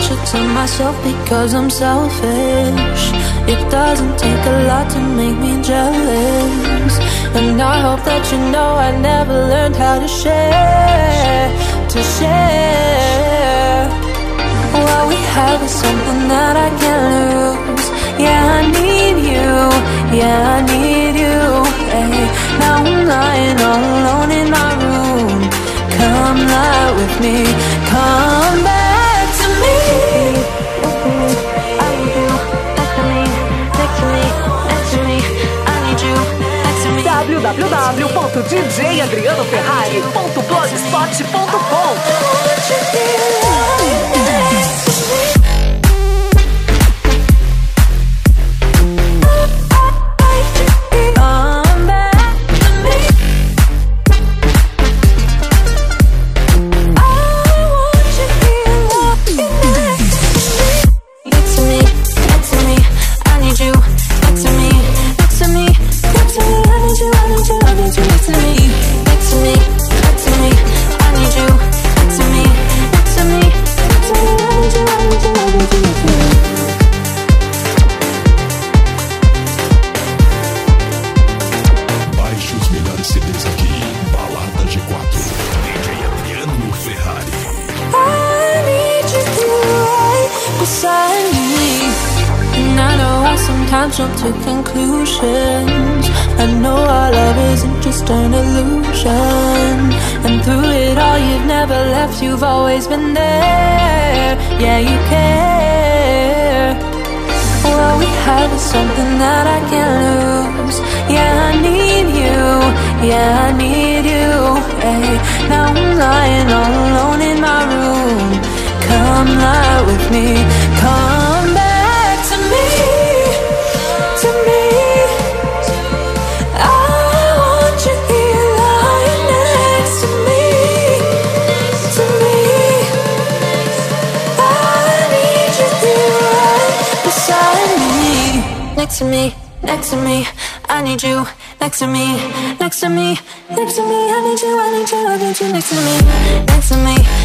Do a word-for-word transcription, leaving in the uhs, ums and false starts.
picture to myself because I'm selfish. It doesn't take a lot to make me jealous, and I hope that you know I never learned how to share, to share. What we have is something that I can't lose. Yeah, I need you, yeah, I need you, hey. Now I'm lying all alone in my room. Come lie with me, come back to me. I need you next to me, next to me, next to me. I need you next to me. w w w ponto d j adriano ferrari ponto blogspot ponto com. Jump to conclusions. I know our love isn't just an illusion, and through it all you've never left, you've always been there. Yeah, you care. What we have is something that I can't lose. Yeah, I need you, yeah, I need you, hey. Now I'm lying all alone in my room. Come lie with me, come back to me, to me. I want you here lying next to me, to me. I need you here right beside me, next to me, next to me. I need you next to me, next to me, next to me. I need you, I need you, I need you next to me, next to me.